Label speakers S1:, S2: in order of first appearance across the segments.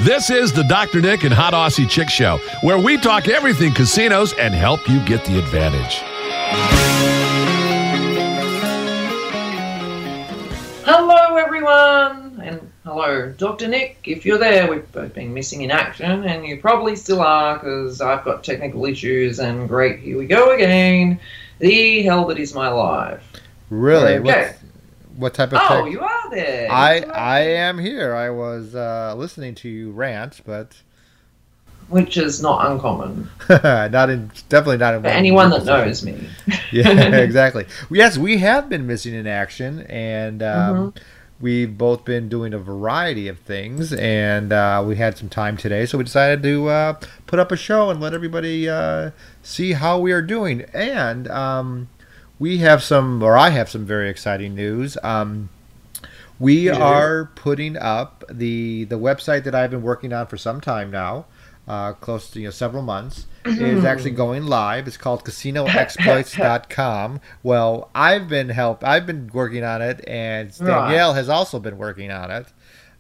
S1: This is the Dr. Nick and Hot Aussie Chick Show, where we talk everything casinos and help you get the advantage.
S2: Hello, everyone, and hello, Dr. Nick. If you're there, we've both been missing in action, and you probably still are, because I've got technical issues, and great, here we go again. The hell that is my life.
S3: Really?
S2: Okay.
S3: What type of
S2: Oh, you are there.
S3: I am here. I was listening to you rant, but
S2: Which is not uncommon.
S3: definitely not in
S2: For anyone that knows me.
S3: Yeah, exactly. Yes, we have been missing in action, and we've both been doing a variety of things, and we had some time today, so we decided to put up a show and let everybody see how we are doing. And we have some, or I have some very exciting news. We are putting up the website that I've been working on for some time now, close to several months, is actually going live. It's called CasinoExploits.com. Well, I've been working on it, and Danielle has also been working on it.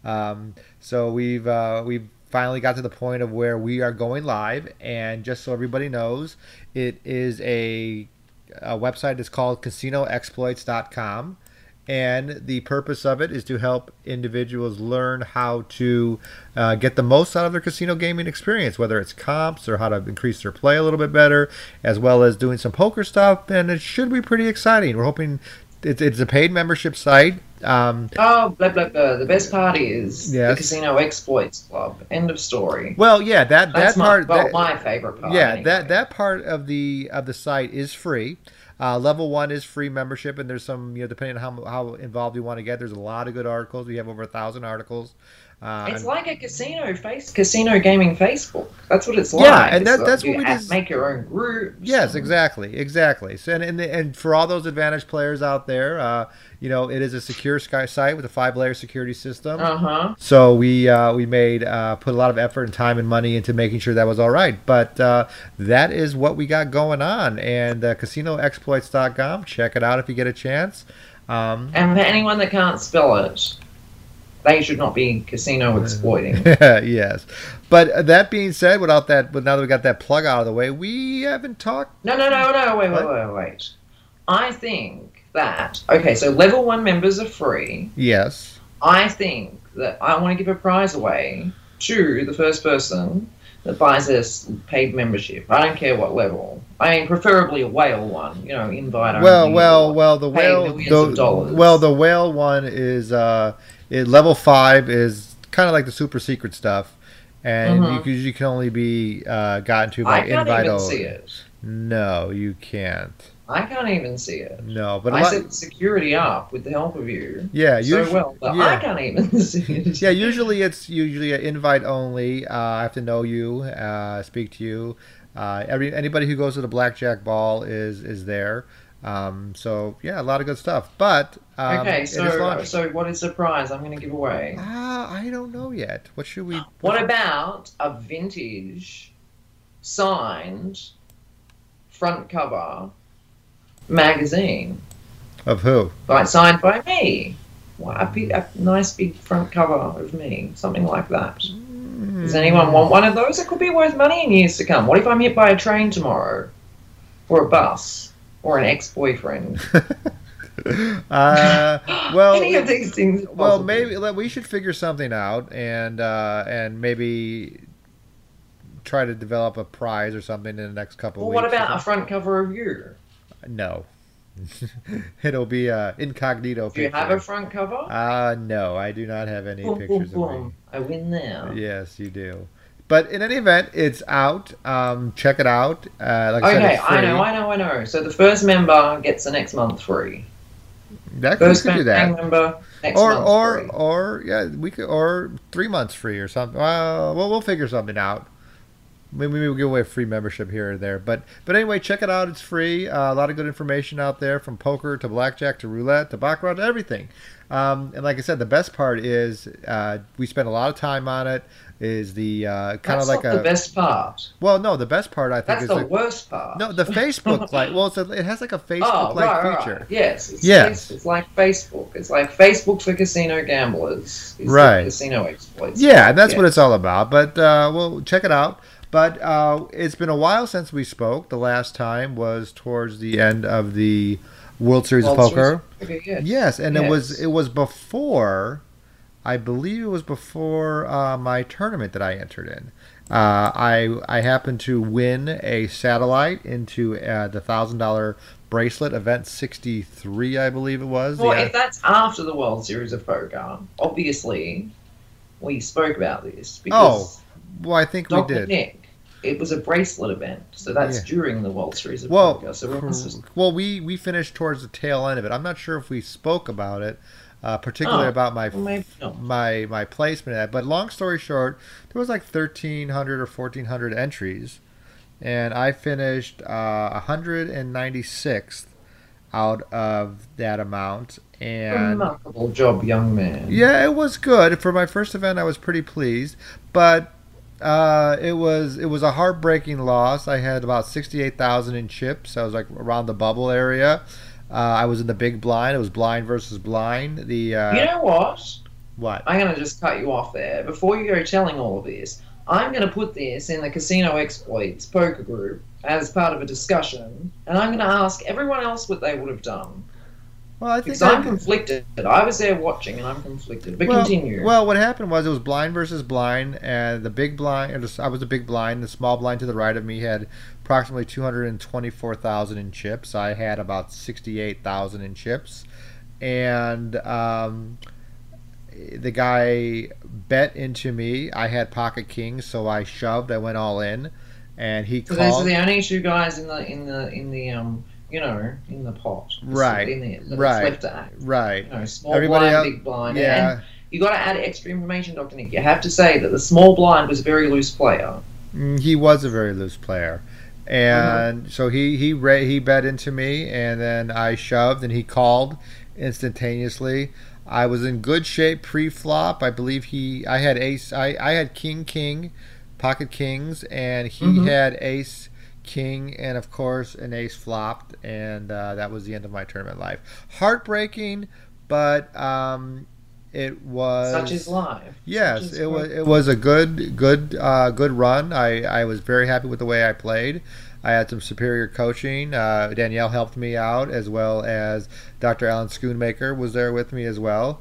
S3: So we've finally got to the point of where we are going live, and just so everybody knows, it is a website is called CasinoExploits.com, and the purpose of it is to help individuals learn how to get the most out of their casino gaming experience, whether it's comps or how to increase their play a little bit better, as well as doing some poker stuff, and it should be pretty exciting. We're hoping it's a paid membership site.
S2: Oh, blah, blah, blah. The best part is the
S3: Yes.
S2: Casino Exploits Club. End of story.
S3: Well, yeah, that's
S2: my favorite part.
S3: Yeah,
S2: anyway.
S3: that part of the site is free. Level 1 is free membership, and there's some, depending on how involved you want to get, there's a lot of good articles. We have over 1,000 articles.
S2: It's like a casino gaming Facebook. That's what it's like.
S3: Yeah, and that's what we just
S2: make your own groups.
S3: Yes, exactly. So, and for all those advantage players out there, it is a secure site with a 5-layer security system. So we made put a lot of effort and time and money into making sure that was all right. But that is what we got going on, and CasinoExploits.com. Check it out if you get a chance.
S2: And for anyone that can't spell it, they should not be casino exploiting.
S3: Yes. But that being said, now that we got that plug out of the way, we haven't talked.
S2: No, wait. I think that, so level 1 members are free.
S3: Yes.
S2: I think that I want to give a prize away to the first person that buys this paid membership. I don't care what level. I mean, preferably a whale one, invite only.
S3: Well, the whale one is level 5 is kind of like the super secret stuff, and you can only be gotten to by invite only.
S2: I can't even see it.
S3: No, you can't.
S2: I can't even see it.
S3: No, but
S2: I set security up with the help of you.
S3: Yeah,
S2: I can't even see it.
S3: Yeah, usually it's an invite only. I have to know you, speak to you. Anybody who goes to the blackjack ball is there. So yeah, a lot of good stuff. But
S2: so what is the prize I'm going to give away?
S3: I don't know yet. What should we?
S2: What about a vintage signed front cover magazine?
S3: Of who?
S2: Signed by me. A nice big front cover of me, something like that. Does anyone want one of those? It could be worth money in years to come. What if I'm hit by a train tomorrow, or a bus, or an ex-boyfriend? Any of these things.
S3: Well, maybe we should figure something out, and maybe try to develop a prize or something in the next couple of weeks.
S2: Well, what about a front cover of you?
S3: No. It'll be incognito.
S2: Do you have a front cover?
S3: No, I do not have any pictures of me.
S2: I win now.
S3: Yes, you do. But in any event, it's out. Check it out. Like I said, it's free.
S2: I know. So the first member gets the next month free.
S3: First we could do that.
S2: Member next month free.
S3: Or 3 months free or something. Well, we'll figure something out. Maybe we'll give away a free membership here or there. But anyway, check it out. It's free. A lot of good information out there, from poker to blackjack to roulette to baccarat to everything. And like I said, the best part is we spent a lot of time on it. Is the kind of like
S2: the best part.
S3: Well, no, the best part I think
S2: That's
S3: is
S2: the worst part.
S3: No, the Facebook like. Well, it has like a Facebook-like feature.
S2: Right. Yes. It's like Facebook. It's like Facebook for casino gamblers.
S3: Right.
S2: Casino exploits.
S3: Yeah, and that's what it's all about. But well, check it out. But it's been a while since we spoke. The last time was towards the end of the World Series of Poker. Yes, and it was before. I believe it was before my tournament that I entered in. I happened to win a satellite into the $1,000 bracelet event 63, I believe it was.
S2: Well, if that's after the World Series of Poker, obviously we spoke about this. Because
S3: well, I think
S2: Dr.
S3: we did.
S2: Nick, it was a bracelet event, so that's during the World Series of Poker. So
S3: we finished towards the tail end of it. I'm not sure if we spoke about it. Particularly about my placement. But long story short, there was like 1,300 or 1,400 entries, and I finished 196th out of that amount. And
S2: remarkable job, young man.
S3: Yeah, it was good for my first event. I was pretty pleased, but it was a heartbreaking loss. I had about 68,000 in chips. I was like around the bubble area. I was in the big blind. It was blind versus blind. You
S2: know what?
S3: What?
S2: I'm going to just cut you off there. Before you go telling all of this, I'm going to put this in the Casino Exploits poker group as part of a discussion, and I'm going to ask everyone else what they would have done.
S3: Well, I think
S2: because I'm conflicted. I was there watching, and I'm conflicted. But continue.
S3: Well, what happened was it was blind versus blind, and the big blind, I was a big blind. The small blind to the right of me had approximately 224,000 in chips. I had about 68,000 in chips, and the guy bet into me. I had pocket kings, so I shoved. I went all in, and he called.
S2: Those are the only two guys in the pot.
S3: Right.
S2: Left to act.
S3: Right.
S2: Small blind,
S3: else,
S2: big blind.
S3: Yeah.
S2: And you got to add extra information, Dr. Nick. You have to say that the small blind was a very loose player.
S3: He was a very loose player. And so he bet into me, and then I shoved, and he called instantaneously. I was in good shape pre-flop. I believe I had ace. I had king, pocket kings, and he had ace, king, and of course an ace flopped, and that was the end of my tournament life. Heartbreaking, but it was
S2: such is life.
S3: Yes, it was a good run. I was very happy with the way I played. I had some superior coaching. Danielle helped me out, as well as Dr. Alan Schoonmaker was there with me as well.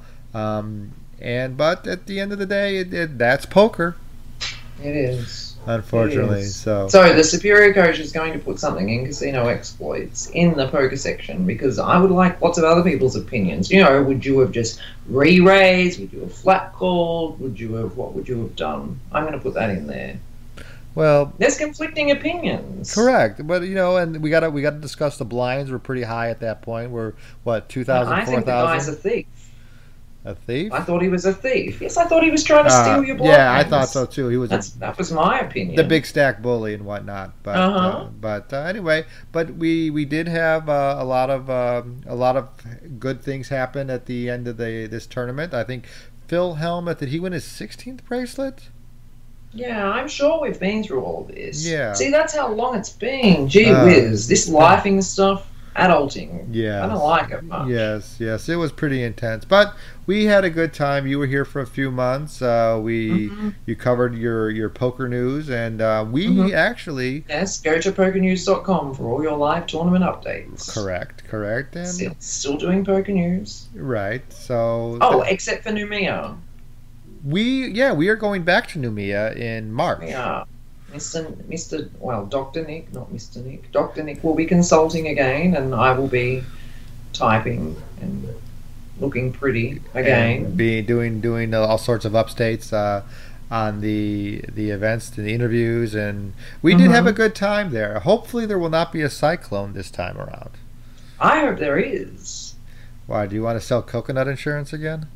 S3: But at the end of the day, that's poker.
S2: It is.
S3: Unfortunately,
S2: So the superior coach is going to put something in Casino Exploits in the poker section, because I would like lots of other people's opinions. Would you have just re-raised? Would you have flat called? What would you have done? I'm going to put that in there.
S3: Well,
S2: there's conflicting opinions.
S3: Correct, but and we got to discuss the blinds. Were pretty high at that point. We're 2,000, 4,000.
S2: I think the guy's a thief.
S3: A thief?
S2: I thought he was a thief. Yes, I thought he was trying to steal your blinds.
S3: Yeah, I thought so too. He was.
S2: That was my opinion.
S3: The big stack bully and whatnot. But anyway, we did have a lot of good things happen at the end of this tournament. I think Phil Hellmuth, did he win his 16th bracelet?
S2: Yeah, I'm sure we've been through all of this.
S3: Yeah.
S2: See, that's how long it's been. Gee whiz. This lifing stuff, adulting.
S3: Yeah.
S2: I don't like it much.
S3: Yes. It was pretty intense. But we had a good time. You were here for a few months. You covered your poker news, and we actually...
S2: Yes, go to pokernews.com for all your live tournament updates.
S3: Correct. And
S2: still doing poker news.
S3: Right, so...
S2: Oh, except for Noumea.
S3: We are going back to Noumea in March.
S2: Yeah. Dr. Nick, not Mr. Nick. Dr. Nick will be consulting again, and I will be typing and looking pretty again.
S3: And be doing all sorts of updates on the events, the interviews, and we did have a good time there. Hopefully there will not be a cyclone this time around.
S2: I hope there is.
S3: Why, do you want to sell coconut insurance again?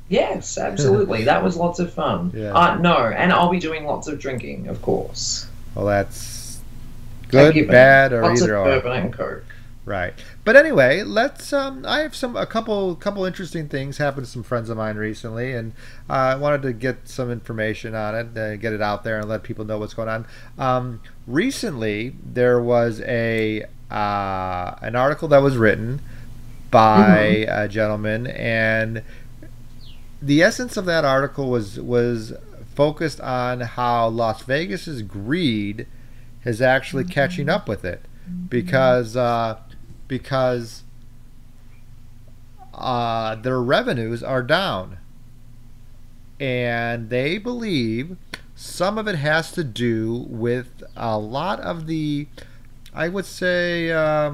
S2: Yes, absolutely. That was lots of fun.
S3: Yeah.
S2: No, and I'll be doing lots of drinking, of course.
S3: Well, that's
S2: A
S3: good,
S2: given.
S3: bad, or
S2: Lots
S3: either
S2: of
S3: or.
S2: bourbon and Coke.
S3: Right. But anyway, let's. I have a couple interesting things happened to some friends of mine recently, and I wanted to get some information on it, get it out there, and let people know what's going on. Recently, there was an article that was written by a gentleman, and the essence of that article was focused on how Las Vegas's greed is actually catching up with it, because their revenues are down, and they believe some of it has to do with a lot of the, I would say,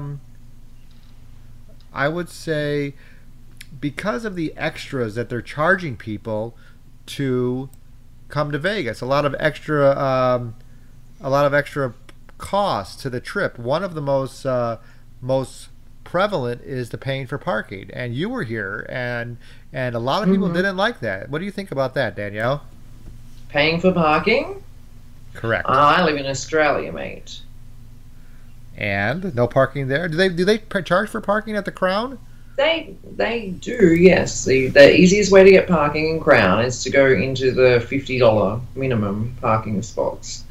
S3: because of the extras that they're charging people to come to Vegas. A lot of extra costs to the trip. One of the most prevalent is the paying for parking. And you were here, and a lot of people didn't like that. What do you think about that, Danielle?
S2: Paying for parking?
S3: Correct.
S2: I live in Australia, mate.
S3: And no parking there. Do they charge for parking at the Crown?
S2: They do, yes. The easiest way to get parking in Crown is to go into the $50 minimum parking spots.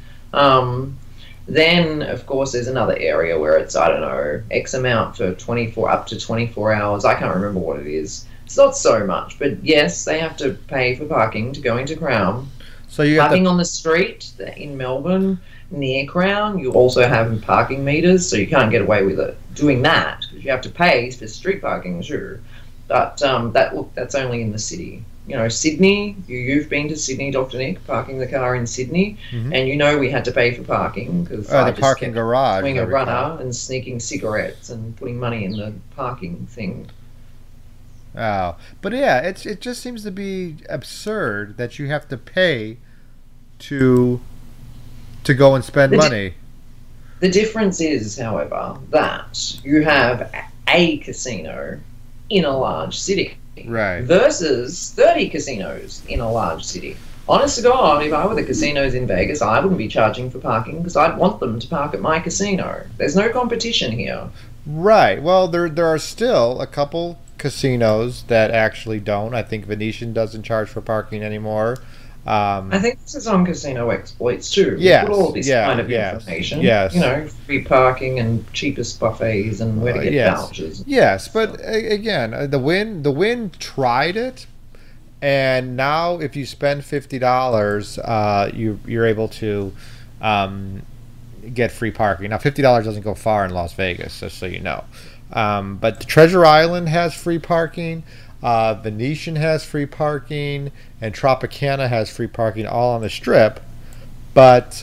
S2: Then, of course, there's another area where it's, I don't know, X amount for up to 24 hours. I can't remember what it is. It's not so much, but yes, they have to pay for parking to go into Crown.
S3: So you have
S2: parking on the street in Melbourne near Crown, you also have parking meters, so you can't get away with it doing that, because you have to pay for street parking, sure. But that's only in the city. You know, Sydney, you've been to Sydney, Dr. Nick, parking the car in Sydney, and you know we had to pay for parking because
S3: the parking garage,
S2: doing a runner and sneaking cigarettes and putting money in the parking thing.
S3: Oh, but yeah, it just seems to be absurd that you have to pay to go and spend money.
S2: The difference is, however, that you have a casino in a large city.
S3: Right.
S2: Versus 30 casinos in a large city. Honest to God, if I were the casinos in Vegas, I wouldn't be charging for parking because I'd want them to park at my casino. There's no competition here.
S3: Right. Well, there are still a couple casinos that actually don't. I think Venetian doesn't charge for parking anymore.
S2: I think this is on Casino Exploits too.
S3: Yes,
S2: Put all this kind of information. Yes. You know, free parking and cheapest buffets and where to get vouchers.
S3: Yes, but again, the Wynn tried it, and now if you spend $50, you're able to get free parking. Now, $50 doesn't go far in Las Vegas, just so you know. But Treasure Island has free parking. Venetian has free parking, and Tropicana has free parking, all on the Strip. But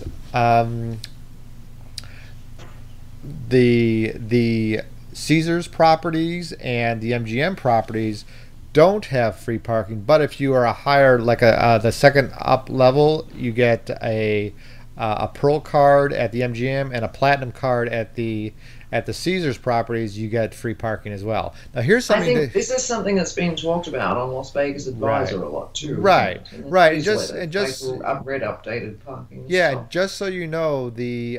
S3: the Caesars properties and the MGM properties don't have free parking. But if you are a higher, like the second up level, you get a Pearl card at the MGM and a Platinum card at the Caesars properties. You get free parking as well. Now here's something.
S2: I think this is something that's being talked about on Las Vegas Advisor a lot too.
S3: Right, right. And just
S2: I've read updated parking.
S3: Yeah,
S2: stuff.
S3: Just so you know,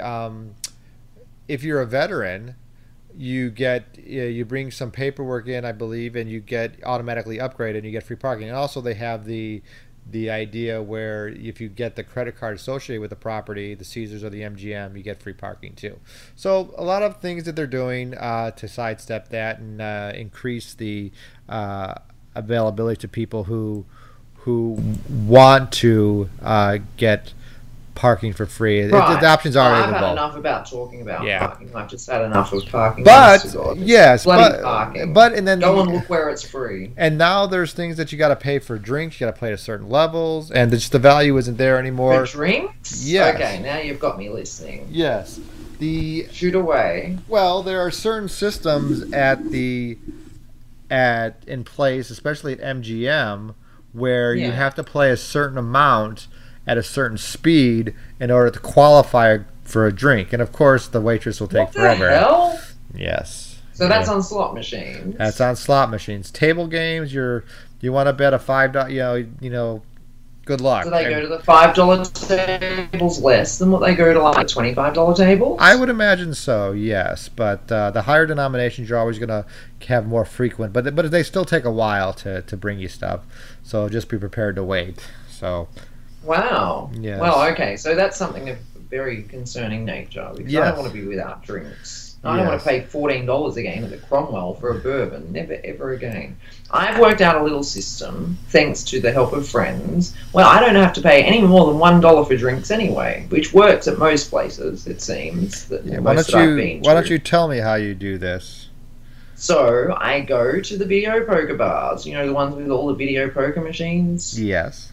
S3: if you're a veteran, you bring some paperwork in, I believe, and you get automatically upgraded and you get free parking. And also they have the idea where if you get the credit card associated with the property, the Caesars or the MGM, you get free parking too. So a lot of things that they're doing to sidestep that and increase the availability to people who want to get parking for free.
S2: Right.
S3: The options are
S2: I've
S3: available.
S2: had enough about talking about parking. I've just had enough of parking.
S3: But
S2: yes, parking.
S3: But and then
S2: go and look where it's free.
S3: And now there's things that you got to pay for drinks. You got to pay at certain levels, and just the value isn't there anymore.
S2: For drinks?
S3: Yes.
S2: Okay, now you've got me listening.
S3: Yes.
S2: Shoot away.
S3: Well, there are certain systems in place, especially at MGM, where you have to play a certain amount at a certain speed in order to qualify for a drink. And of course, the waitress will take forever.
S2: What the hell?
S3: Yes.
S2: So that's on slot machines.
S3: That's on slot machines. Table games, you want to bet a $5, good luck.
S2: Do they go to the $5 tables less than what they go to like the $25 tables?
S3: I would imagine so, yes. But the higher denominations, you're always going to have more frequent. But they still take a while to bring you stuff. So just be prepared to wait. So.
S2: Wow.
S3: Yes.
S2: Well, okay. So that's something of very concerning nature because I
S3: Yes.
S2: don't want to be without drinks. I don't want to pay $14 again at the Cromwell for a bourbon. Never, ever again. I've worked out a little system, thanks to the help of friends. Well, I don't have to pay any more than $1 for drinks anyway, which works at most places, it seems. That
S3: Why don't you tell me how you do this?
S2: So I go to the video poker bars, you know, the ones with all the video poker machines.
S3: Yes.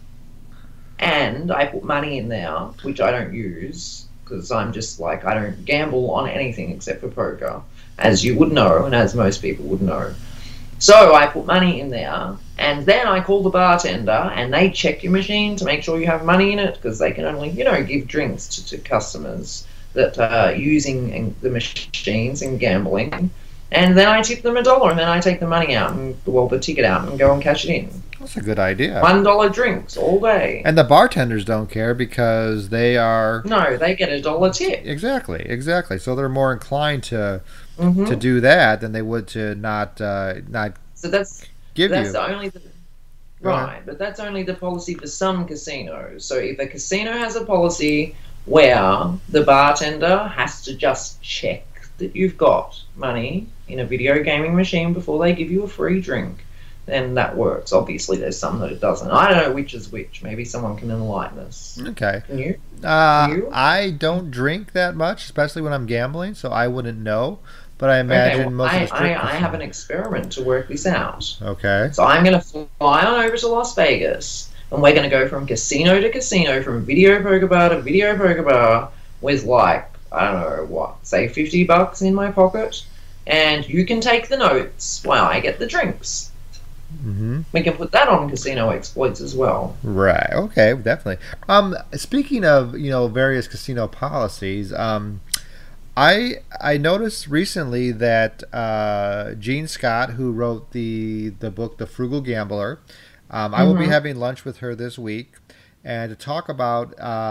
S2: And I put money in there, which I don't use. Because I'm just like, I don't gamble on anything except for poker, as you would know, and as most people would know. So I put money in there, and then I call the bartender, and they check your machine to make sure you have money in it, because they can only, you know, give drinks to customers that are using the machines and gambling. And then I tip them $1, and then I take the money out, and well, the ticket out, and go and cash it in.
S3: That's a good idea.
S2: $1 drinks all day.
S3: And the bartenders don't care because they are...
S2: No, they get $1 tip.
S3: Exactly. So they're more inclined to do that than they would to not
S2: So that's
S3: give
S2: that's
S3: you.
S2: the only right, but that's only the policy for some casinos. So if a casino has a policy where the bartender has to just check that you've got money in a video gaming machine before they give you a free drink, then that works. Obviously, there's some that it doesn't. I don't know which is which. Maybe someone can enlighten us.
S3: Okay.
S2: Can you?
S3: You? I don't drink that much, especially when I'm gambling, so I wouldn't know. But I imagine most of the strip
S2: I have an experiment to work this out.
S3: Okay.
S2: So I'm going to fly on over to Las Vegas, and we're going to go from casino to casino, from video poker bar to video poker bar, with like, I don't know what, say $50 in my pocket, and you can take the notes while I get the drinks.
S3: Mm-hmm.
S2: We can put that on Casino Exploits as well.
S3: Right. Okay. Definitely. Speaking of various casino policies, I noticed recently that Jean Scott, who wrote the book The Frugal Gambler, I will be having lunch with her this week, and to talk about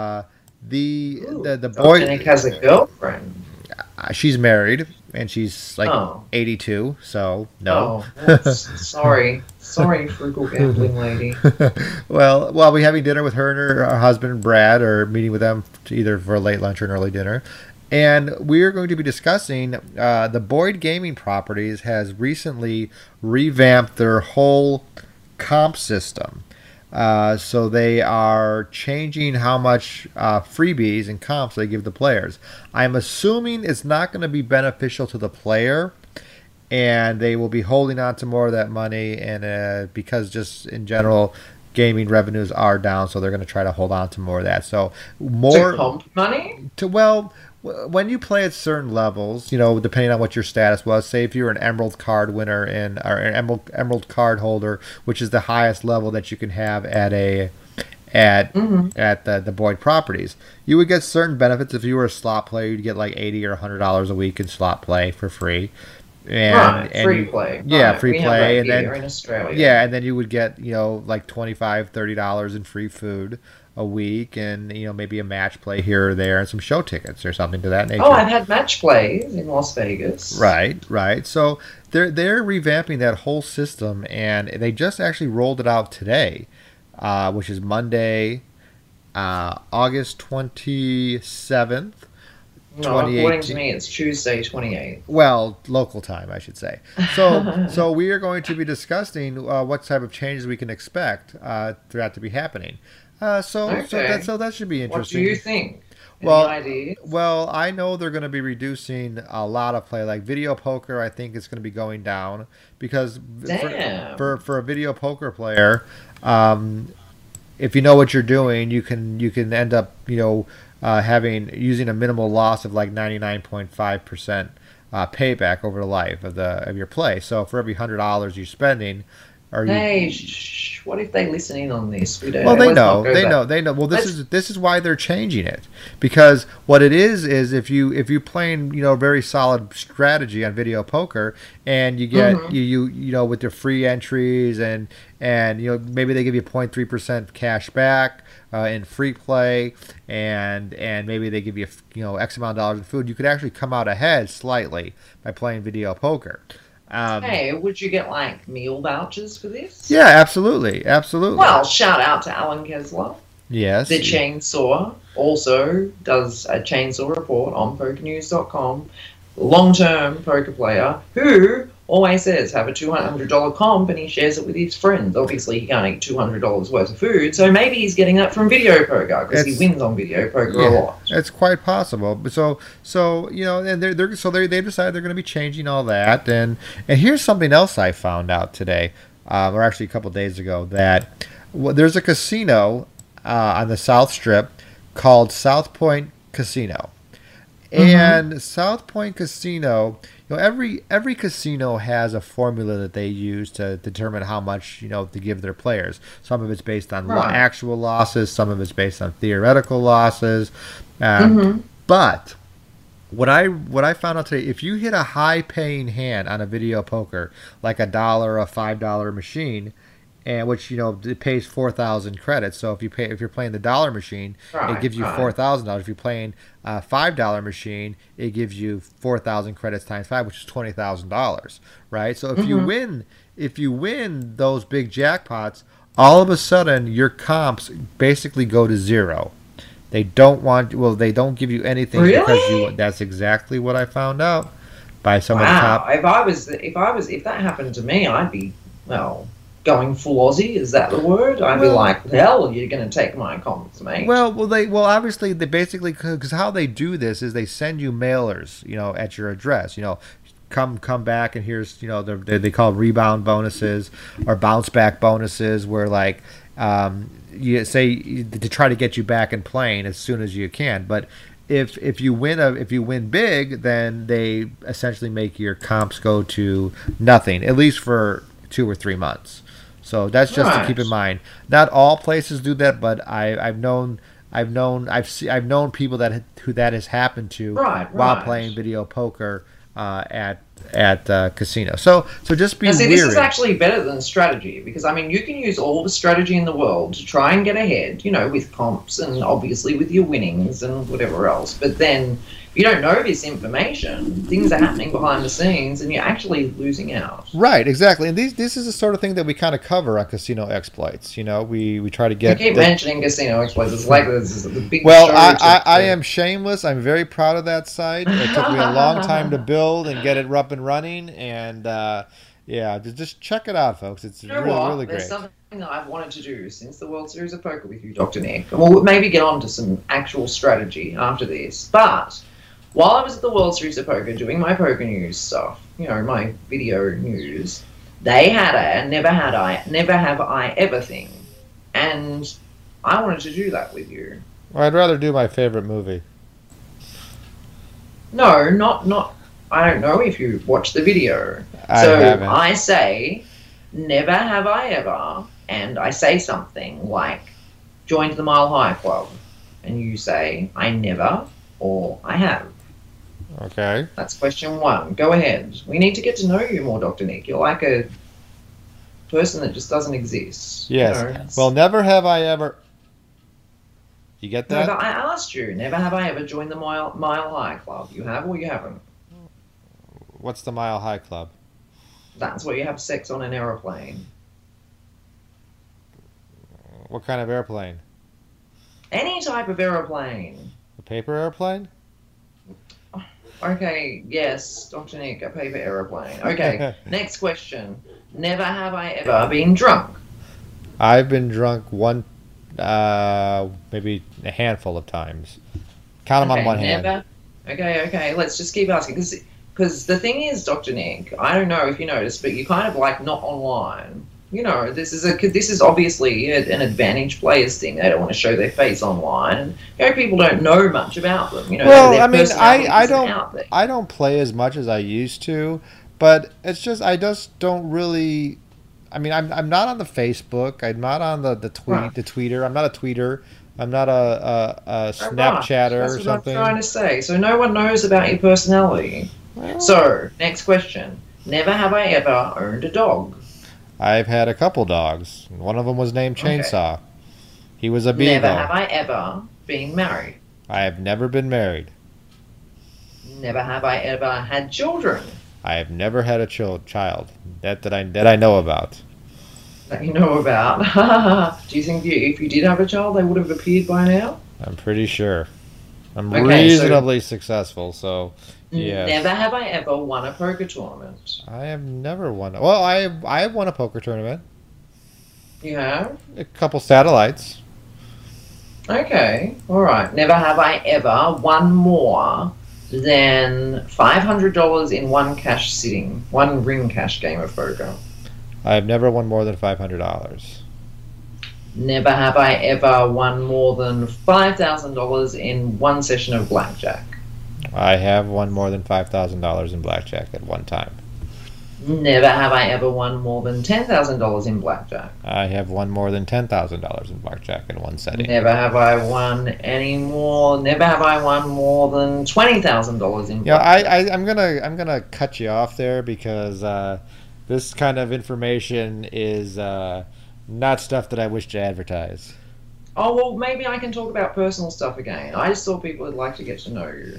S3: the boy.
S2: Dominic has a girlfriend.
S3: She's married, and she's like 82, so no.
S2: Oh, sorry, frugal gambling lady.
S3: Well, we'll be having dinner with her and her husband Brad, or meeting with them either for a late lunch or an early dinner. And we're going to be discussing the Boyd Gaming Properties has recently revamped their whole comp system. So they are changing how much freebies and comps they give the players. I'm assuming it's not going to be beneficial to the player, and they will be holding on to more of that money, and because just in general gaming revenues are down, so they're going to try to hold on to more of that. So more
S2: to comp money?
S3: When you play at certain levels, depending on what your status was, say if you're an Emerald card winner or an Emerald card holder, which is the highest level that you can have at the Boyd properties, you would get certain benefits. If you were a slot player, you'd get like $80 or $100 a week in slot play for free.
S2: Free play.
S3: Yeah,
S2: right.
S3: free play, and then
S2: in Australia.
S3: Yeah, and then you would get like $25, $30 in free food a week, and maybe a match play here or there, and some show tickets or something to that nature.
S2: Oh, I've had match plays in Las Vegas.
S3: Right. So they're revamping that whole system, and they just actually rolled it out today, which is Monday, August 27th.
S2: No, according to me, it's Tuesday, 28th.
S3: Well, local time, I should say. So we are going to be discussing what type of changes we can expect for that to be happening. So that should be interesting.
S2: What do you think? Any ideas?
S3: Well, I know they're going to be reducing a lot of play. Like video poker, I think it's going to be going down because for a video poker player, if you know what you're doing, you can end up using a minimal loss of like 99.5% payback over the life of your play. So for every $100 you're spending, Are you?
S2: Hey, what if they listen in on this? We don't.
S3: Well, they
S2: Let's not
S3: know.
S2: go
S3: They
S2: there.
S3: know. They know. Well,
S2: Let's-
S3: this is why they're changing it, because what it is if you playing very solid strategy on video poker, and you get
S2: Mhm.
S3: you know with their free entries and maybe they give you 0.3% cash back in free play, and maybe they give you X amount of dollars in food. You could actually come out ahead slightly by playing video poker.
S2: Hey, would you get like meal vouchers for this?
S3: Yeah, absolutely, absolutely.
S2: Well, shout out to Alan Kessler.
S3: yes.
S2: The Chainsaw also does a chainsaw report on PokerNews.com. Long-term poker player who always says have a $200 comp, and he shares it with his friends. Obviously, he can't eat $200 worth of food, so maybe he's getting that from video poker because he
S3: It's-
S2: wins on video poker a lot.
S3: It's quite possible. But so and they decide they're going to be changing all that. And here's something else I found out today, or actually a couple days ago, that there's a casino on the South Strip called South Point Casino. And South Point Casino, every casino has a formula that they use to determine how much to give their players. Some of it's based on
S2: Right.
S3: actual losses, some of it's based on theoretical losses.
S2: Mm-hmm.
S3: But what I found out today, if you hit a high paying hand on a video poker, like a $1 or a $5 machine, and which it pays 4,000 credits. So if you're playing the dollar machine,
S2: Right,
S3: it gives you
S2: right.
S3: $4,000. If you're playing a $5 machine, it gives you 4,000 credits times 5, which is $20,000, right? So if you win those big jackpots, all of a sudden your comps basically go to zero. They don't give you anything because
S2: Really?
S3: that's exactly what I found out by some of the
S2: Wow.
S3: top.
S2: If that happened to me, I'd be going full Aussie. Is that the word? I'd be like, hell, you're going to take my comps, mate.
S3: Obviously they basically, because how they do this is they send you mailers, at your address, come back, and here's they call rebound bonuses or bounce back bonuses, where like you say to try to get you back and playing as soon as you can. But if you win big, then they essentially make your comps go to nothing, at least for 2 or 3 months. So that's just to keep in mind. Not all places do that, but I've known people who that has happened to while playing video poker at casinos. So just be
S2: Now, see,
S3: wary.
S2: this is actually better than strategy because, you can use all the strategy in the world to try and get ahead, with comps and obviously with your winnings and whatever else. But then if you don't know this information, things are happening behind the scenes and you're actually losing out.
S3: Right, exactly. And this is the sort of thing that we kind of cover on Casino Exploits. We try to get.
S2: I keep mentioning Casino Exploits. It's like this is the big
S3: Well,
S2: show
S3: I am shameless. I'm very proud of that site. It took me a long time to build and get it up and running. And just check it out, folks. It's
S2: You know
S3: really
S2: There's
S3: great.
S2: something that I've wanted to do since the World Series of Poker with you, Dr. Nick. And we'll maybe get on to some actual strategy after this. But while I was at the World Series of Poker doing my poker news stuff, my video news, they had a never have I ever thing. And I wanted to do that with you.
S3: Well, I'd rather do my favorite movie.
S2: No, not. I don't know if you watched the video.
S3: I
S2: So
S3: haven't.
S2: I say, never have I ever, and I say something like, joined the Mile High Club, and you say, I never, or I have.
S3: Okay.
S2: That's question one. Go ahead. We need to get to know you more, Dr. Nick. You're like a person that just doesn't exist.
S3: Yes.
S2: It's-
S3: Well, never have I ever. You get
S2: no,
S3: that?
S2: but I asked you, never have I ever joined the Mile High Club. You have or you haven't?
S3: What's the Mile High Club?
S2: That's where you have sex on an aeroplane.
S3: What kind of airplane?
S2: Any type of aeroplane.
S3: A paper airplane?
S2: Okay, yes, Dr. Nick, a paper aeroplane. Okay, next question. Never have I ever been drunk.
S3: I've been drunk maybe a handful of times. Count them on one hand.
S2: never. Okay, let's just keep asking. Because the thing is, Dr. Nick, I don't know if you noticed, but you kind of like not online. This is obviously an advantage players thing. They don't want to show their face online. People don't know much about them.
S3: Well,
S2: their
S3: I mean,
S2: personality
S3: I
S2: isn't out there.
S3: don't play as much as I used to, but it's just I just don't really I mean, I'm not on the Facebook. I'm not on the tweeter. I'm not a tweeter. I'm not a Snapchatter
S2: That's
S3: or
S2: what
S3: something.
S2: I'm trying to say. So no one knows about your personality.
S3: Well,
S2: So, next question. Never have I ever owned a dog.
S3: I've had a couple dogs. One of them was named
S2: Okay.
S3: Chainsaw. He was a beagle.
S2: Never have I ever been married.
S3: I have never been married.
S2: Never have I ever had children.
S3: I have never had a child that I know about.
S2: That you know about. Do you think if you did have a child, they would have appeared by now?
S3: I'm pretty sure. I'm
S2: Okay,
S3: reasonably successful, so yes.
S2: Never have I ever won a poker tournament.
S3: I have never won. Well, I have won a poker tournament.
S2: You have?
S3: A couple satellites.
S2: Okay, alright. Never have I ever won more than $500 in one cash sitting, one ring cash game of poker.
S3: I have never won more than $500.
S2: Never have I ever won more than $5,000 in one session of blackjack.
S3: I have won more than $5,000 in blackjack at one time.
S2: Never have I ever won more than $10,000 in blackjack.
S3: I have won more than $10,000 in blackjack in one setting.
S2: Never have I won any more. Never have I won more than $20,000 in
S3: Yeah,
S2: blackjack.
S3: I'm gonna cut you off there because this kind of information is not stuff that I wish to advertise.
S2: Oh, well, maybe I can talk about personal stuff again. I just thought people would like to get to know you.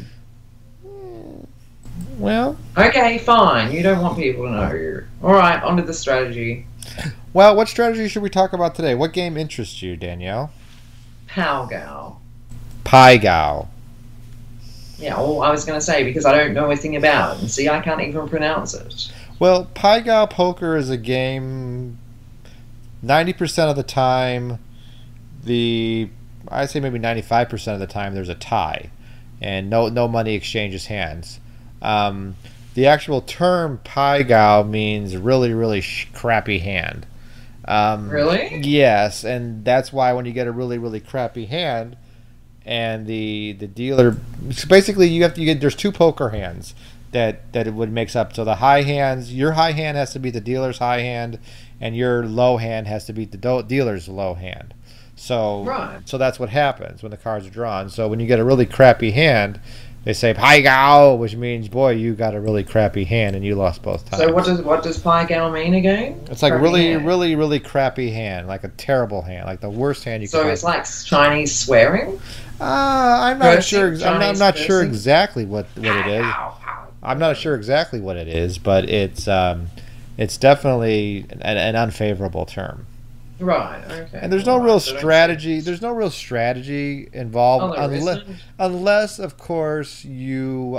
S3: Well,
S2: Okay, fine. You don't want people to know you. Alright, on to the strategy.
S3: what strategy should we talk about today? What game interests you, Danielle?
S2: Palgal.
S3: Pai-Gow.
S2: Yeah, well, I was going to say, because I don't know anything about it. And see, I can't even pronounce it.
S3: Well, Pai-Gow Poker is a game. 90% of the time, I'd say maybe 95% of the time, there's a tie, and no money exchanges hands. The actual term Pai-Gow means really, really crappy hand.
S2: Really?
S3: Yes, and that's why when you get a really, really crappy hand, and the dealer, so basically there's two poker hands that it would mix up. So the high hands, your high hand has to be the dealer's high hand, and your low hand has to beat the dealer's low hand. So
S2: Right.
S3: so that's what happens when the cards are drawn. So when you get a really crappy hand, they say Pai-Gow, which means, boy, you got a really crappy hand and you lost both times.
S2: So what does Pai-Gow mean again?
S3: It's like
S2: Crappy
S3: really,
S2: hand.
S3: really, really crappy hand, like a terrible hand, like the worst hand you
S2: So
S3: can
S2: it's like Chinese swearing?
S3: I'm not
S2: Cursing,
S3: sure.
S2: Chinese
S3: I'm not sure
S2: cursing?
S3: exactly what it is.
S2: Ow, ow.
S3: I'm not sure exactly what it is, but it's definitely an unfavorable term.
S2: Right, okay.
S3: And there's no
S2: Alright,
S3: real
S2: so don't
S3: strategy. There's no real strategy involved
S2: Oh, there
S3: unless, of course, you're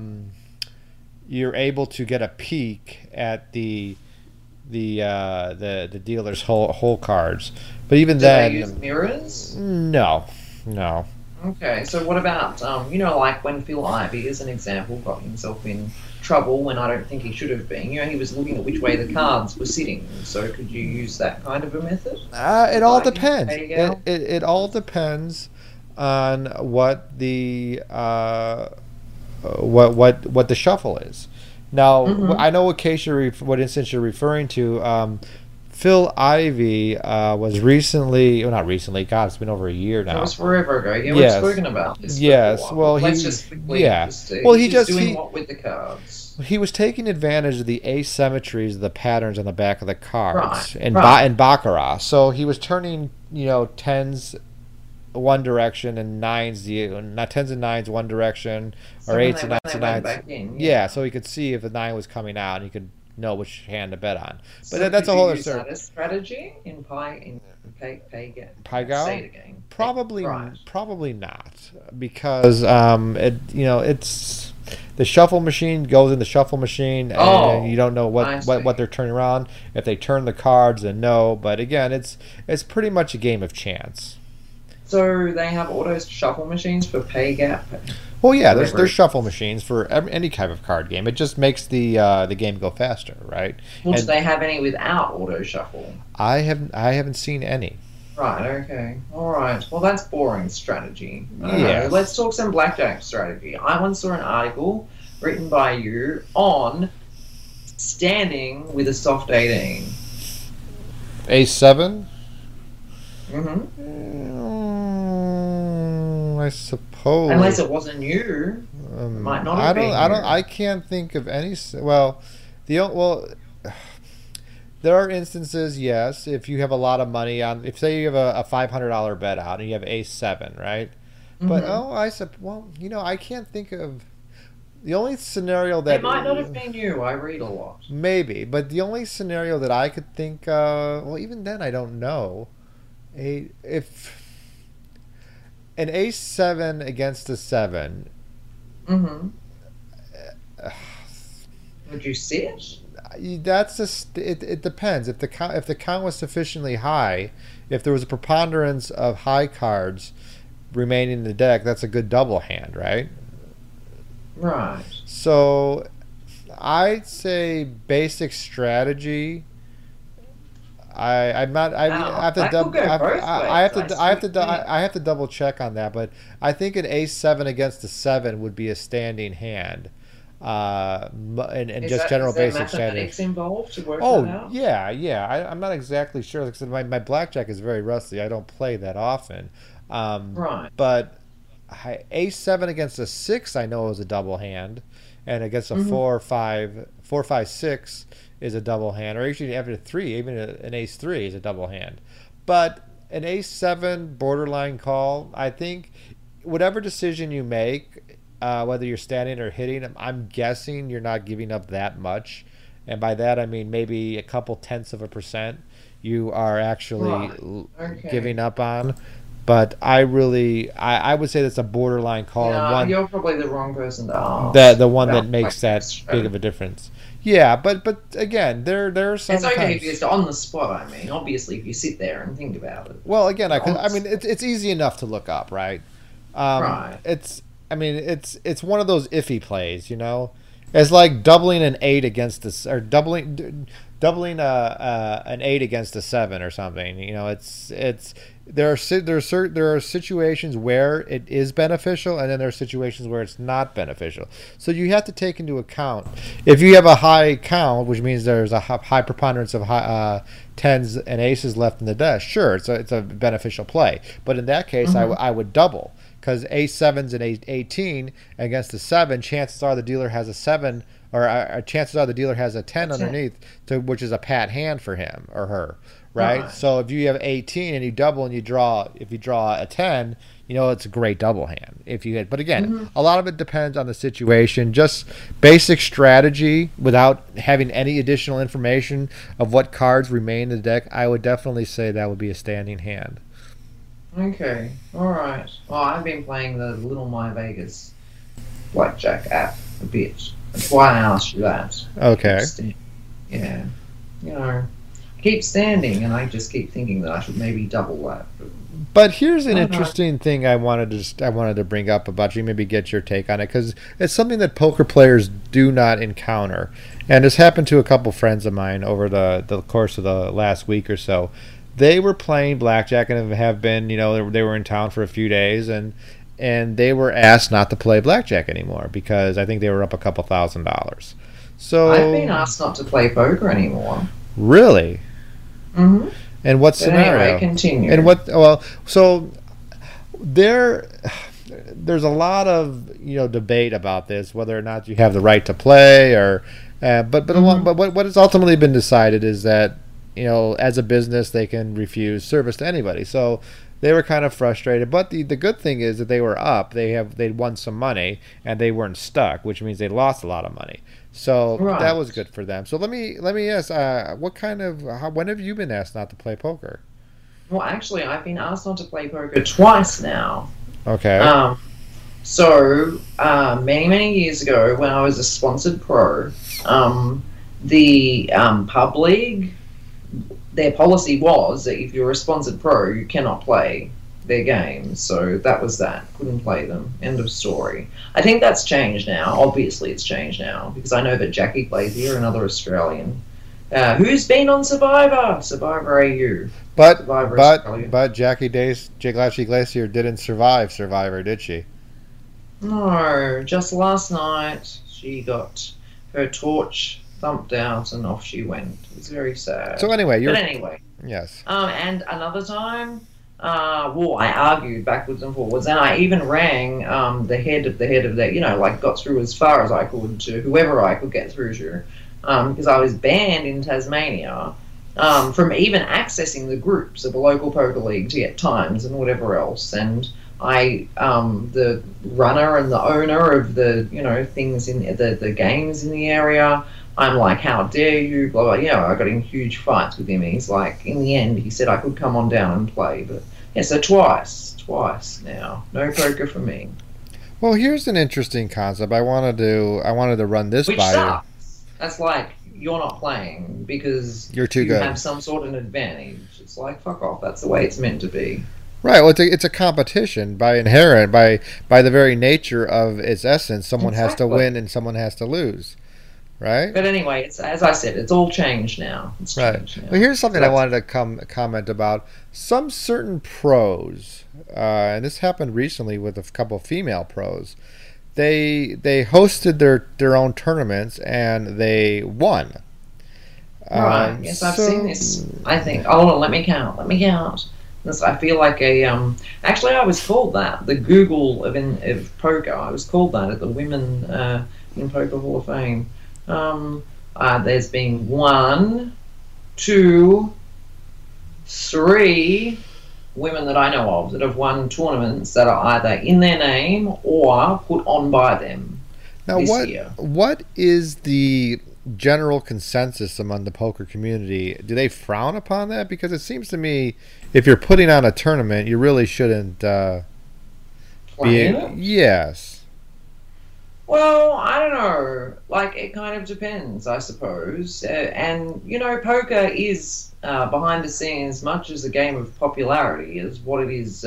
S3: able to get a peek at the dealer's whole cards. But even
S2: Do
S3: then,
S2: they use mirrors?
S3: no.
S2: Okay, so what about, like when Phil Ivey, as an example, got himself in trouble when I don't think he should have been. He was looking at which way the cards were sitting. So could you use that kind of a method?
S3: It all
S2: Like,
S3: depends.
S2: there you go.
S3: It all depends on what the what the shuffle is. Now,
S2: Mhm.
S3: I know what instance you're referring to. Phil Ivey was recently, well, not recently. God, it's been over a year
S2: That
S3: now.
S2: was forever ago. Yeah,
S3: Yes.
S2: we've spoken about this.
S3: Yes,
S2: before.
S3: well,
S2: Let's
S3: he-
S2: just quickly
S3: yeah.
S2: just,
S3: Well, he
S2: he's
S3: just-
S2: doing
S3: he-
S2: what with the cards?
S3: He was taking advantage of the asymmetries of the patterns on the back of the cards
S2: Right,
S3: in
S2: right.
S3: in baccarat. So he was turning, tens one direction and not tens and nines one direction,
S2: So
S3: or
S2: when
S3: eights and
S2: when
S3: nines and
S2: went
S3: nines.
S2: back in,
S3: Yeah, so he could see if the nine was coming out, and he could know which hand to bet on. But
S2: So
S3: that's a
S2: could
S3: whole
S2: you
S3: other
S2: use
S3: story.
S2: that as strategy in
S3: Pai-Gow?
S2: Say it again.
S3: Probably,
S2: Right.
S3: probably not, because it's the shuffle machine goes in the shuffle machine, and
S2: Oh,
S3: you don't know
S2: I see.
S3: what they're turning around. If they turn the cards, then no. But again, it's pretty much a game of chance.
S2: So they have auto shuffle machines for pay gap.
S3: Well, yeah, there's
S2: Whatever.
S3: shuffle machines for any type of card game. It just makes the game go faster, right?
S2: Well, do
S3: And
S2: they have any without auto shuffle?
S3: I haven't seen any.
S2: Right. Okay. All right. Well, that's boring strategy. I don't know.
S3: Yes.
S2: Let's talk some blackjack strategy. I once saw an article written by you on standing with a soft 18.
S3: A7? I suppose.
S2: Unless it wasn't you. It might not have been you.
S3: I can't think of any. Well, there are instances, yes, if you have a lot of money on. If say you have a $500 bet out and you have A7, right? But I can't think of. The only scenario that
S2: it might not have been you. I read a lot.
S3: Maybe, but the only scenario that I could think of, well, even then I don't know. If an A7 against a 7.
S2: Would you see it?
S3: That's it depends. If the count was sufficiently high, if there was a preponderance of high cards remaining in the deck, that's a good double hand, right?
S2: Right.
S3: So, I'd say basic strategy. I have to double check on that, but I think an A7 against a 7 would be a standing hand. And just general basic strategy.
S2: Involved to work that out?
S3: Yeah. I'm not exactly sure because my blackjack is very rusty. I don't play that often.
S2: Right.
S3: But A7 against a 6, I know is a double hand, and against a 4, 5, 6 is a double hand, or actually after 3, even an Ace 3 is a double hand. But an A7 borderline call, I think, whatever decision you make, whether you're standing or hitting, I'm guessing you're not giving up that much, and by that I mean maybe a couple tenths of a percent you are actually giving up on. But I would say that's a borderline call.
S2: No, you're probably the wrong person to ask.
S3: The one that makes that big of a difference. Yeah, but again, there are some.
S2: It's okay if you're just on the spot. I mean, obviously, if you sit there and think about it.
S3: Well, again, it's easy enough to look up, right?
S2: Right.
S3: It's one of those iffy plays, you know. It's like doubling an 8 against doubling an 8 against a 7 or something. You know, there are situations where it is beneficial, and then there are situations where it's not beneficial. So you have to take into account if you have a high count, which means there's a high preponderance of tens and aces left in the deck. Sure, it's a beneficial play, but in that case, I would double. Because A7's an 18 against a 7, chances are the dealer has a 7, or chances are the dealer has a 10 underneath, which is a pat hand for him or her, right? So if you have 18 and you double and if you draw a 10, you know it's a great double hand. If you hit, but again, a lot of it depends on the situation. Just basic strategy without having any additional information of what cards remain in the deck, I would definitely say that would be a standing hand.
S2: Okay, alright. Well, I've been playing the Little My Vegas blackjack app a bit. That's why I asked you that.
S3: Okay.
S2: Yeah. You know, I keep standing and I just keep thinking that I should maybe double that.
S3: But here's an interesting thing I wanted to bring up about you, maybe get your take on it, because it's something that poker players do not encounter. And it's happened to a couple friends of mine over the course of the last week or so. They were playing blackjack and have been, you know, they were in town for a few days, and they were asked not to play blackjack anymore because I think they were up a couple $1,000. So
S2: I've been asked not to play poker anymore.
S3: Really?
S2: Mm-hmm.
S3: And what scenario?
S2: Anyway, continue.
S3: And what? Well, so there's a lot of, you know, debate about this, whether or not you have the right to play, or but what has ultimately been decided is that, you know, as a business, they can refuse service to anybody. So they were kind of frustrated. But the good thing is that they were up. They'd won some money, and they weren't stuck, which means they lost a lot of money. So that was good for them. So let me ask, when have you been asked not to play poker?
S2: Well, actually, I've been asked not to play poker twice now.
S3: Okay.
S2: So many years ago, when I was a sponsored pro, the pub league, their policy was that if you're a sponsored pro, you cannot play their games. So that was that. Couldn't play them. End of story. I think that's changed now. Obviously, it's changed now because I know that Jackie plays here, another Australian, who's been on Survivor AU.
S3: But Jackie Glacier didn't survive Survivor, did she?
S2: No, just last night she got her torch thumped out and off she went. It was very sad.
S3: So anyway, Yes.
S2: And another time, I argued backwards and forwards, and I even rang the head of that, like got through as far as I could to whoever I could get through to, because I was banned in Tasmania from even accessing the groups of the local poker league to get times and whatever else. And the runner and the owner of the, things in the games in the area, I'm like, how dare you, blah, blah. I got in huge fights with him. He's like, in the end, he said I could come on down and play. But, yeah, so twice now. No poker for me.
S3: Well, here's an interesting concept. I wanted to run this
S2: Which
S3: by
S2: sucks. That's like, you're not playing because
S3: you're too good.
S2: You have some sort of advantage. It's like, fuck off. That's the way it's meant to be.
S3: Right. Well, it's a competition by the very nature of its essence. Someone has to win and someone has to lose. Right.
S2: But anyway, it's, as I said, it's all changed now. It's changed now.
S3: Well, here's something I wanted to comment about. Some certain pros, and this happened recently with a couple of female pros. They hosted their own tournaments and they won.
S2: Right. Yes, I've seen this. I think. Oh, let me count. I feel like actually, I was called that. The Google of poker. I was called that at the Women in Poker Hall of Fame. There's been 1, 2, 3 women that I know of that have won tournaments that are either in their name or put on by them.
S3: Now,
S2: this year.
S3: What is the general consensus among the poker community? Do they frown upon that? Because it seems to me, if you're putting on a tournament, you really shouldn't
S2: Play it?
S3: Yes.
S2: Well, I don't know. Like, it kind of depends, I suppose. And, poker is, behind the scenes, much as a game of popularity as what it is,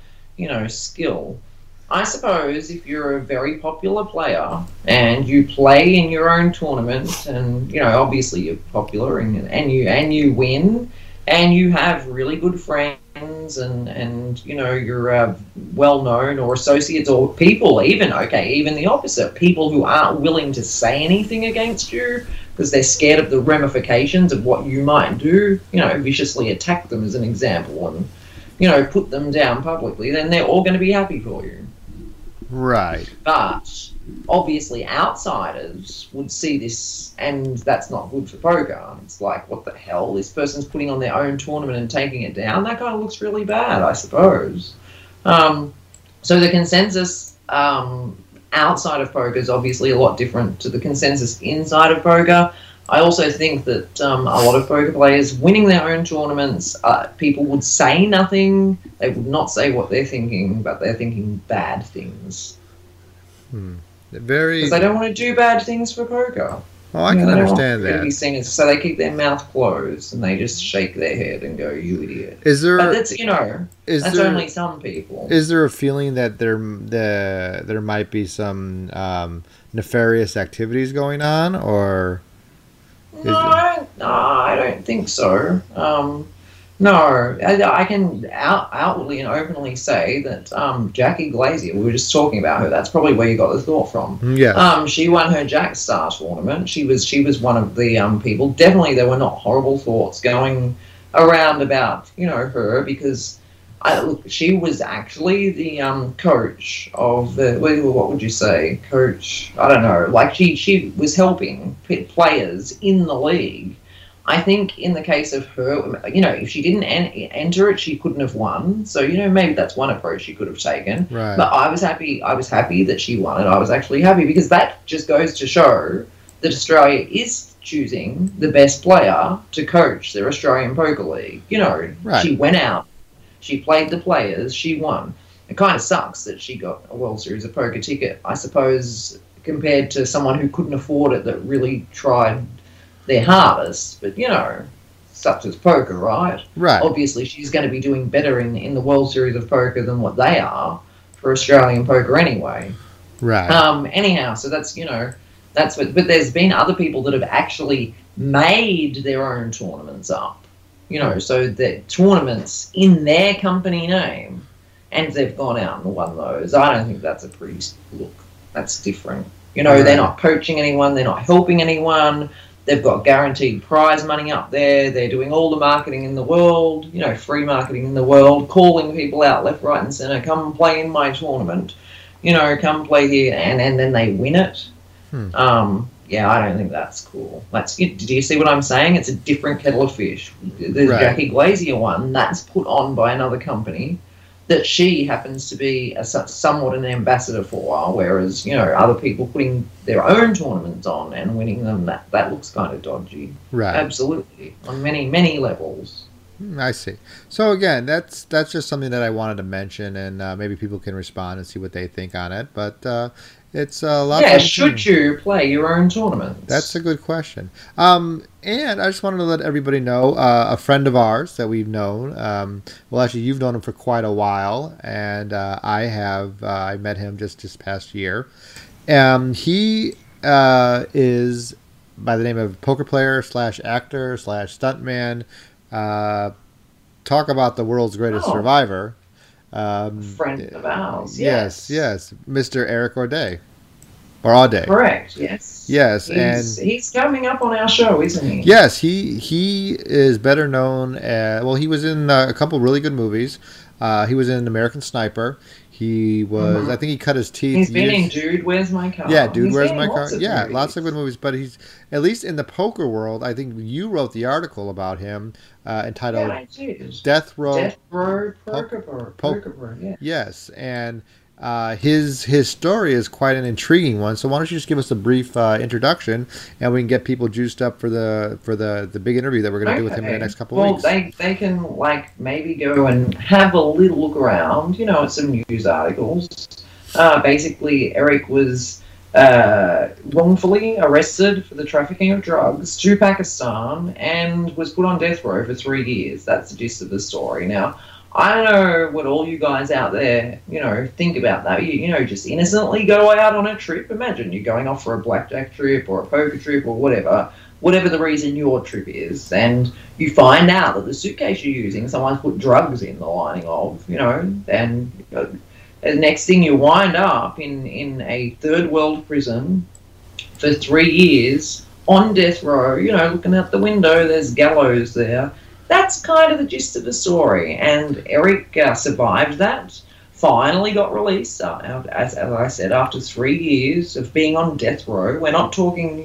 S2: skill. I suppose if you're a very popular player and you play in your own tournament and, obviously you're popular and you win and you have really good friends and you're well-known or associates or people even the opposite, people who aren't willing to say anything against you because they're scared of the ramifications of what you might do, viciously attack them as an example and, put them down publicly, then they're all going to be happy for you.
S3: Right.
S2: But obviously outsiders would see this and that's not good for poker. It's like, what the hell? This person's putting on their own tournament and taking it down. That kind of looks really bad, I suppose. So the consensus outside of poker is obviously a lot different to the consensus inside of poker. I also think that a lot of poker players winning their own tournaments, people would say nothing. They would not say what they're thinking, but they're thinking bad things. Because they don't want to do bad things for poker.
S3: Oh, I can understand that.
S2: Be seen as, so they keep their mouth closed and they just shake their head and go, "You idiot."
S3: Is there?
S2: But that's only some people.
S3: Is there a feeling that there might be some nefarious activities going on, or?
S2: No, I don't think so. No, I can outwardly and openly say that Jackie Glazier, we were just talking about her, that's probably where you got the thought from.
S3: Yeah.
S2: She won her Jack Star tournament. She was one of the people. Definitely there were not horrible thoughts going around about, her, because she was actually the coach of the, what would you say, coach? I don't know. Like she was helping players in the league. I think in the case of her, if she didn't enter it, she couldn't have won. So, maybe that's one approach she could have taken.
S3: Right.
S2: But I was happy that she won it. I was actually happy because that just goes to show that Australia is choosing the best player to coach their Australian Poker League.
S3: Right.
S2: She went out, she played the players, she won. It kind of sucks that she got a World Series of Poker ticket, I suppose, compared to someone who couldn't afford it that really tried their hardest, but such as poker, right?
S3: Right.
S2: Obviously, she's going to be doing better in the World Series of Poker than what they are for Australian poker anyway.
S3: Right.
S2: Anyhow, so that's that's what. But there's been other people that have actually made their own tournaments up, so the tournaments in their company name, and they've gone out and won those. I don't think that's a pretty look. That's different. They're not coaching anyone. They're not helping anyone. They've got guaranteed prize money up there. They're doing all the marketing in the world, free marketing in the world, calling people out left, right, and center. Come play in my tournament. Come play here, and then they win it. Yeah, I don't think that's cool. Do you see what I'm saying? It's a different kettle of fish. The Jackie Glazier one, that's put on by another company that she happens to be somewhat an ambassador for, whereas, other people putting their own tournaments on and winning them, that looks kind of dodgy.
S3: Right.
S2: Absolutely. On many, many levels.
S3: I see. So again, that's just something that I wanted to mention, and maybe people can respond and see what they think on it. But it's a lot.
S2: Yeah, should you play your own tournaments?
S3: That's a good question. And I just wanted to let everybody know a friend of ours that we've known. Well, actually, you've known him for quite a while, and I have. I met him just this past year. He is by the name of poker player / actor / stuntman. Talk about the world's greatest survivor.
S2: Friend of ours.
S3: Yes, Mr. Eric Audet. Or Audet.
S2: Correct, yes.
S3: Yes,
S2: he's coming up on our show, isn't he?
S3: Yes, he is better known as, well, he was in a couple really good movies. He was in American Sniper. He was, I think he cut his teeth.
S2: He's been in Dude, Where's My Car?
S3: Yeah, Dude, Where's My Car?
S2: Yeah,
S3: lots of good movies. But he's, at least in the poker world, I think you wrote the article about him entitled Death Row
S2: Poker.
S3: Yes, and his story is quite an intriguing one. So why don't you just give us a brief introduction, and we can get people juiced up for the big interview that we're going to do with him in the next couple of weeks.
S2: Well, they can maybe go and have a little look around, at some news articles. Basically, Eric was wrongfully arrested for the trafficking of drugs to Pakistan and was put on death row for 3 years. That's the gist of the story. Now, I don't know what all you guys out there, think about that. Just innocently go out on a trip. Imagine you're going off for a blackjack trip or a poker trip or whatever the reason your trip is, and you find out that the suitcase you're using, someone's put drugs in the lining of, and the next thing you wind up in a third world prison for 3 years on death row, looking out the window, there's gallows there. That's kind of the gist of the story, and Eric survived that, finally got released, as I said, after 3 years of being on death row. We're not talking,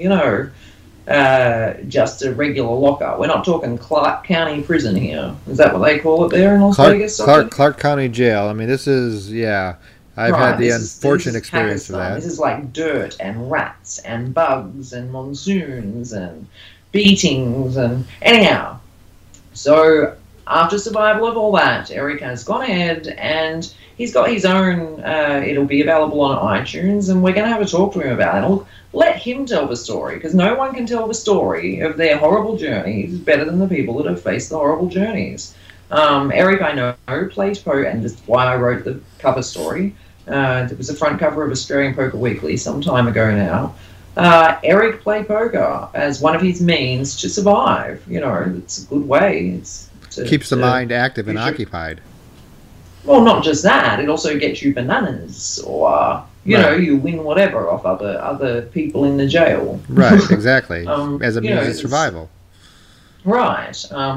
S2: just a regular lockup. We're not talking Clark County Prison here. Is that what they call it there in Las Vegas?
S3: Clark County Jail. I mean, this is, I've had the unfortunate experience of that.
S2: This is like dirt and rats and bugs and monsoons and beatings and anyhow. So after survival of all that, Eric has gone ahead and he's got his own, it'll be available on iTunes, and we're going to have a talk to him about it. We'll let him tell the story, because no one can tell the story of their horrible journeys better than the people that have faced the horrible journeys. Eric, I know, plays poker, and that's why I wrote the cover story. It was the front cover of Australian Poker Weekly some time ago now. Eric played poker as one of his means to survive. It's a good way.
S3: Keeps the mind active and occupied.
S2: Well, not just that. It also gets you bananas, or you win whatever off other people in the jail.
S3: Right, exactly. As a means of survival.
S2: Right.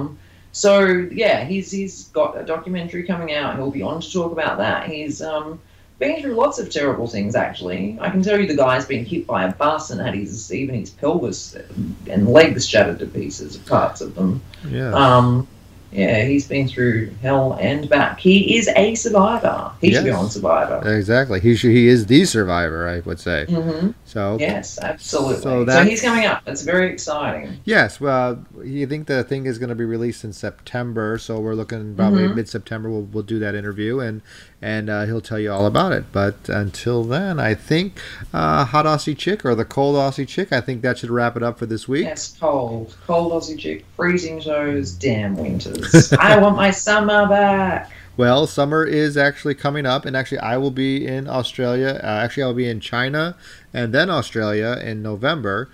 S2: So yeah, he's got a documentary coming out. He'll be on to talk about that. He's been through lots of terrible things, actually. I can tell you the guy's been hit by a bus and had even his pelvis and legs shattered to pieces, parts of them.
S3: Yeah.
S2: Yeah, he's been through hell and back. He is a survivor. He should be on Survivor.
S3: Exactly. He is the survivor, I would say.
S2: Mm-hmm.
S3: So
S2: yes, absolutely. So he's coming up. It's very exciting.
S3: Yes. Well, you think the thing is going to be released in September, so we're looking probably mid-September. We'll do that interview, and he'll tell you all about it. But until then, I think Hot Aussie Chick, or the Cold Aussie Chick, I think that should wrap it up for this week.
S2: Yes, cold Aussie Chick, freezing toes, damn winters. I want my summer back.
S3: Well, summer is actually coming up, and actually I will be in Australia. Actually, I will be in China and then Australia in November.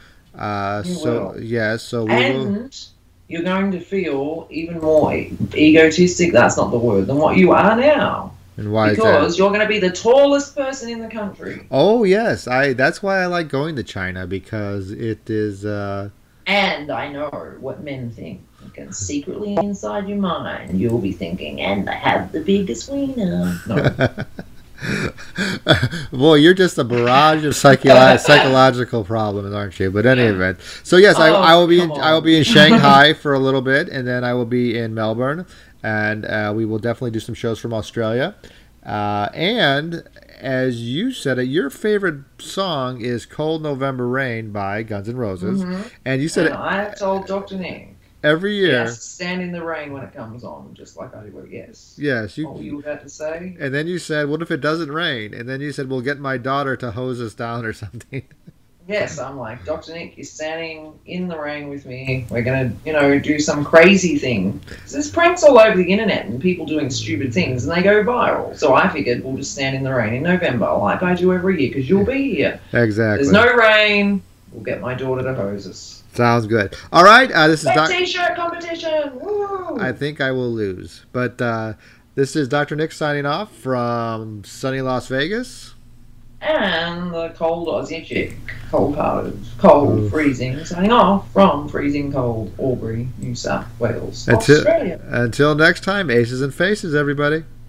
S3: So
S2: you're going to feel even more egotistic, that's not the word, than what you are now.
S3: And why is that?
S2: Because you're going to be the tallest person in the country.
S3: Oh, yes. That's why I like going to China, because it is
S2: And I know what men think. And secretly inside your mind, you'll be thinking, and I have the biggest wiener. No.
S3: Boy, you're just a barrage of psychological problems, aren't you? But in any event, so yes, I will be in Shanghai for a little bit, and then I will be in Melbourne, and we will definitely do some shows from Australia. And as you said it, your favorite song is "Cold November Rain" by Guns N' Roses, and you said
S2: I told Dr. Nick
S3: every year.
S2: Yes, stand in the rain when it comes on, just like I do. Yes.
S3: Yes.
S2: What were you about to say?
S3: And then you said, "What if it doesn't rain?" And then you said, "We'll get my daughter to hose us down or something."
S2: Yes, I'm like, Dr. Nick, you're standing in the rain with me. We're going to, do some crazy thing. There's pranks all over the internet and people doing stupid things and they go viral. So I figured we'll just stand in the rain in November like I do every year because you'll be here.
S3: Exactly.
S2: There's no rain. We'll get my daughter to hose us.
S3: Sounds good. All right. This is
S2: T-shirt competition. Woo!
S3: I think I will lose. But this is Dr. Nick signing off from sunny Las Vegas.
S2: And the cold Aussie chick, cold freezing, signing off from freezing cold Albury, New South Wales, Australia.
S3: Until next time, aces and faces, everybody.